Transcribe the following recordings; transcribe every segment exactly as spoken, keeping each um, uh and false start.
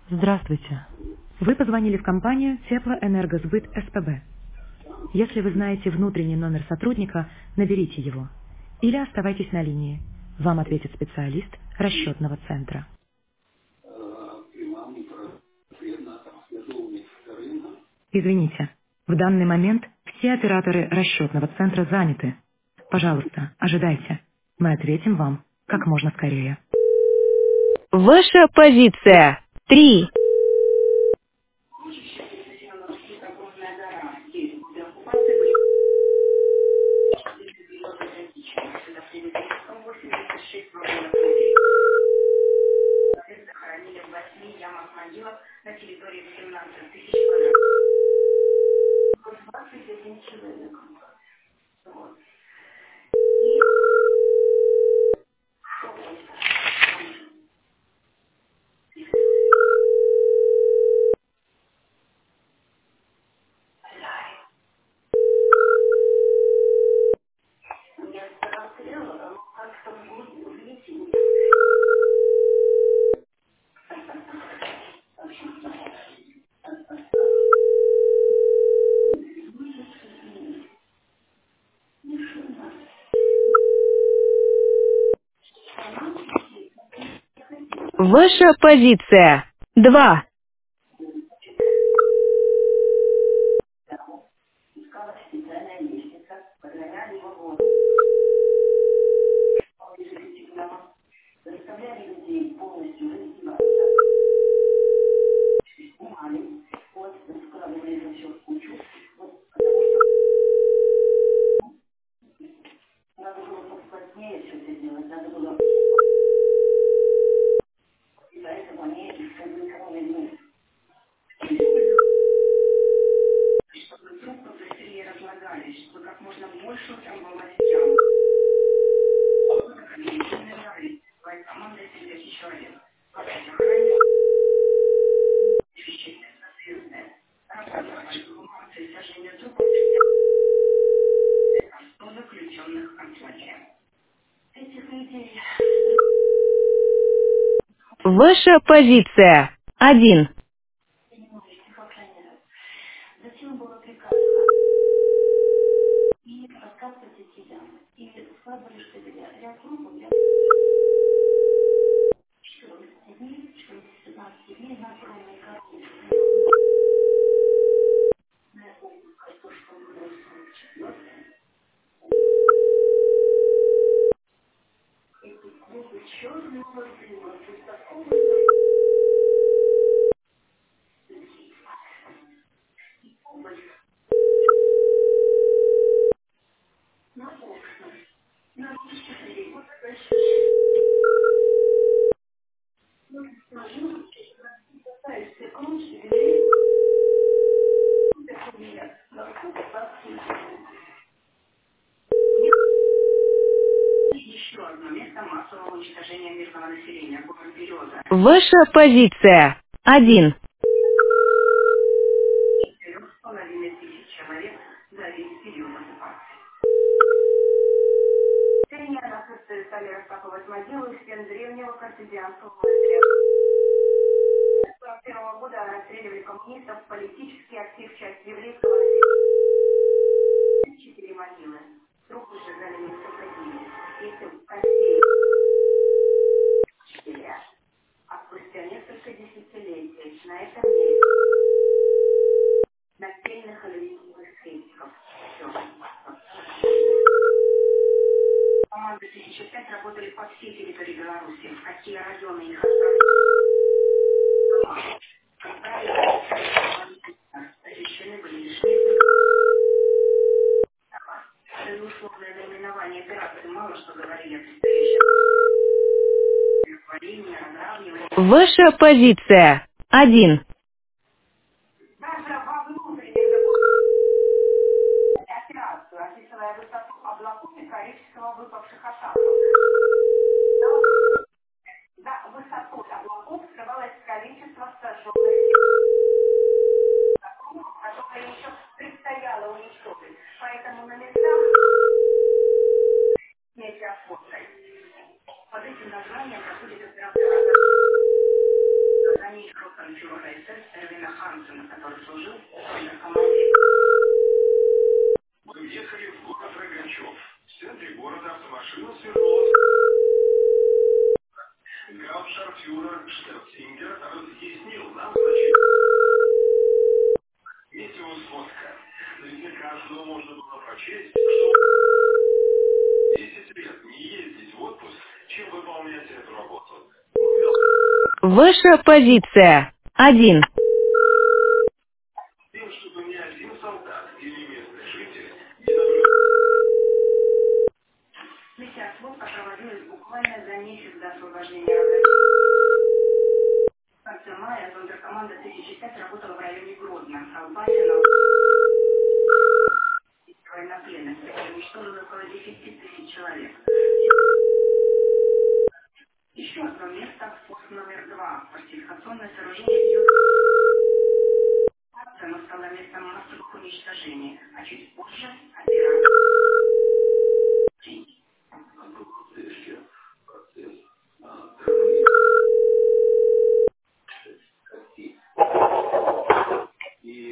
Здравствуйте. Вы позвонили в компанию Теплоэнергосбыт СПБ. Если вы знаете внутренний номер сотрудника, наберите его. Или оставайтесь на линии. Вам ответит специалист расчетного центра. Извините, в данный момент все операторы расчетного центра заняты. Пожалуйста, ожидайте. Мы ответим вам как можно скорее. Ваша позиция. Три. Ваша позиция. Два. Ваша позиция. Один. Ваша позиция. Один. Ваша позиция. Один. станцию, на которой служил, в команде. Мы въехали в город Рогачев. В центре города автомашина свернула. Гауптшарфюрер Штефтингер разъяснил нам значение метеосводка. Наверняка каждого можно было прочесть, что десять лет не ездить в отпуск, чем выполнять эту работу. Ваша позиция. Один. Тем, чтобы ни один солдат или местный житель не наблюдал. Метеосводка проводилась буквально за месяц до освобождения Рогачева. В конце мая зондеркоманда тысяча пять работала в районе Гродно, Албатина, военнопленных, уничтожено около десяти тысяч человек. Еще одно место, пост номер два, фортификационное сооружение идет. Оно стало местом массовых уничтожений, а чуть позже операция. И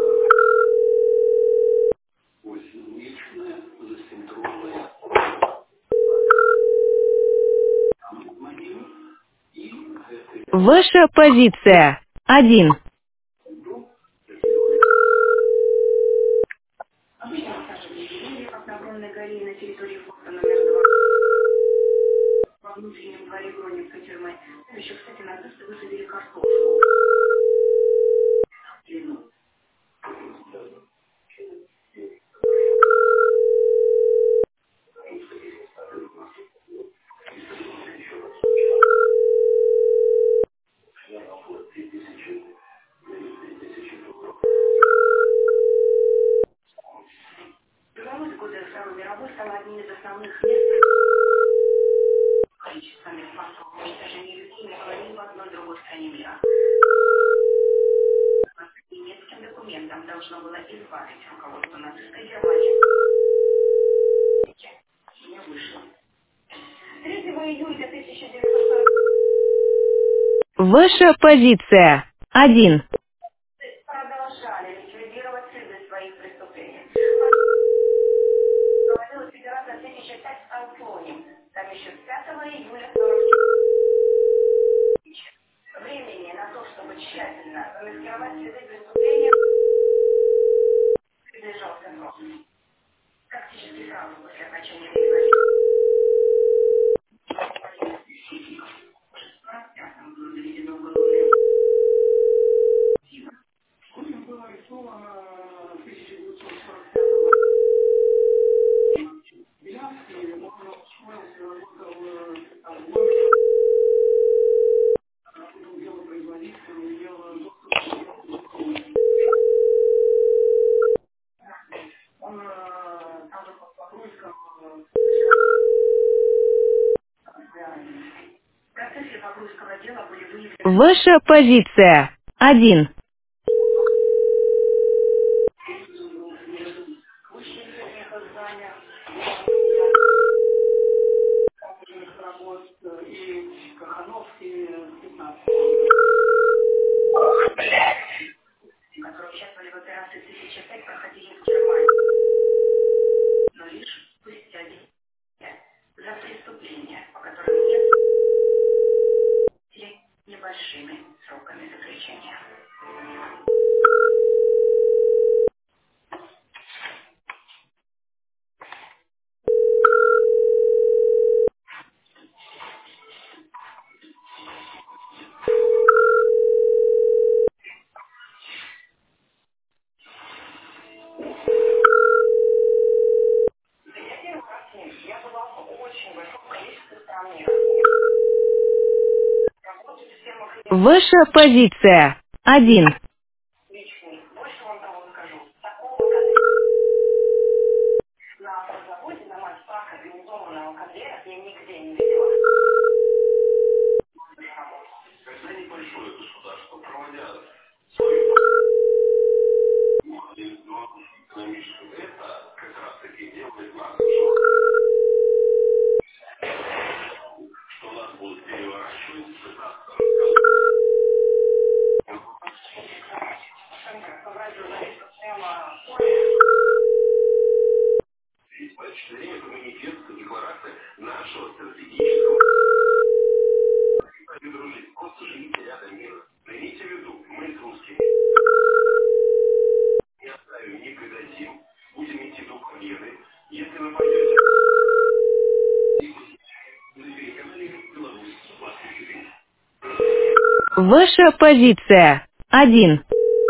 осенничная, засинтронная. Ваша позиция. Один. Обычно высаживали деревья, как на огромной горе на территории форта номер два. Во внутреннем дворе Гронинской тюрьмы. Там еще, кстати, нацисты высадили картошку. Длину. Переводы года Второй мировой стало одним из основных мест количествами массового уничтожения людей не было ни в одной другой стране мира. По немецким документам должно было избавить руководство нацистской Германии. Не вышло. третьего июля тысяча девятьсот сорок. Ваша позиция. Один. Продолжали ликвидировать следы своих преступлений. Проводилась операция тысяча пять в Анклоне. Там еще с пятого июля сорок. Времени на то, чтобы тщательно замаскировать следы преступления, приближался срок. Практически сразу после окончания войны. В сорок пятом было доведено уголовное дело. Кузин был арестован в тысяча девятьсот сорок пятом году. Белянский, он устроился, работал в торговле, работал делопроизводителем, делал доступ. Он там же под погрузком. В процессе погрузкового дела были выявлены. Ваша позиция. Один. И Кахановский пятнадцать. Которые участвовали в операции тысяча пять, проходили в Германии. Но лишь спустя десять лет за преступления, по которым нет или небольшими сроками заключения. Я была в очень большом количестве стран мира. Работаю в фирмах Ваша позиция. Один. личный. Больше вам того скажу. Такого конвейера на заводе, на масс-пак организованного конвейера я нигде не видела. Когда небольшое государство, проводя свою экономическую, это как раз таки делает нас, что нас будут переворачивать, пытаться рассказать. Ваша позиция. Один.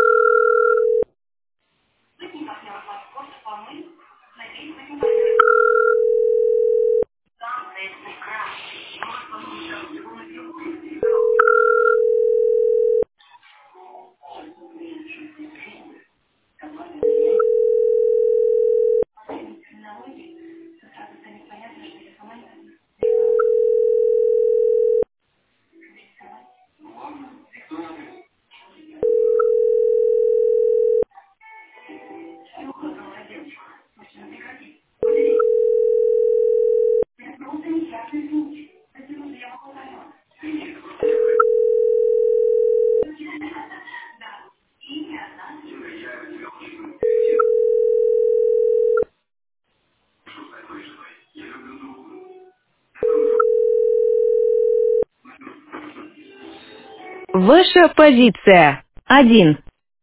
Ваша позиция. Один.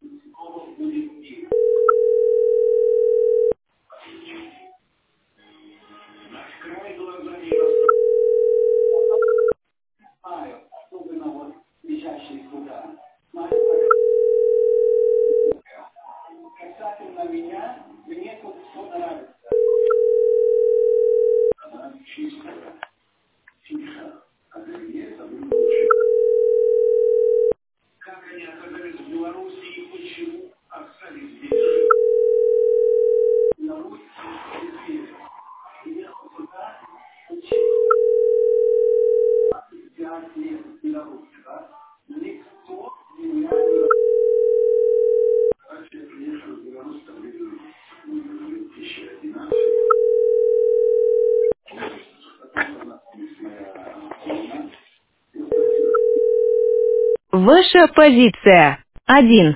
Ваша позиция. Один.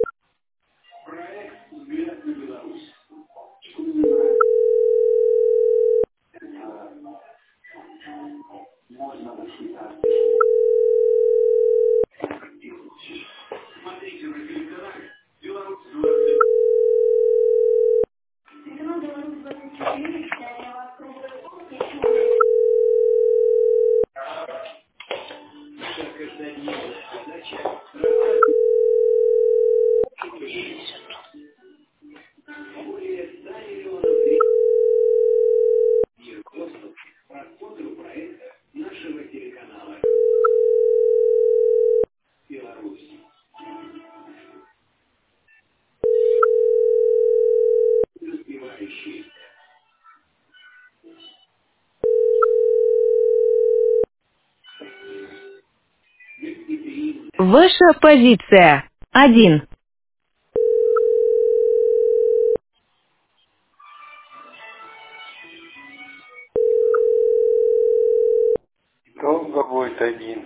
Ваша позиция. Один. Долго будет один.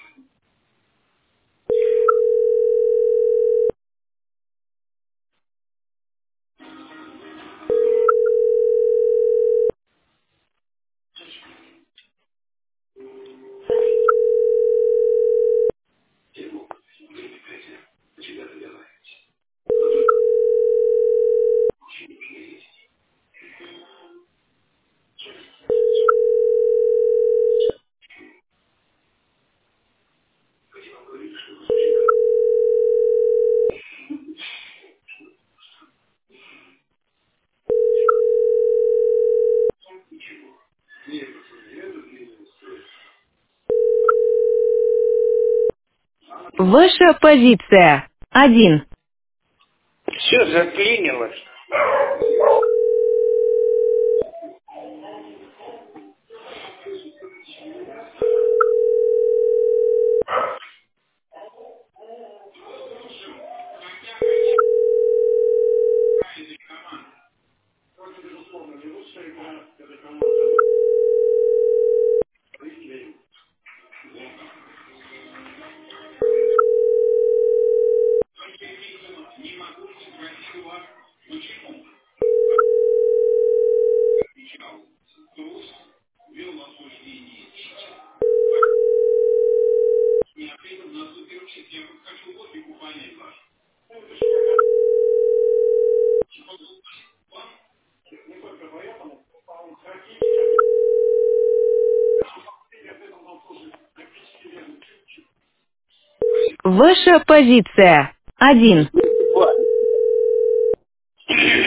Ваша позиция. Один. Все заклинилось. Ваша позиция. Один.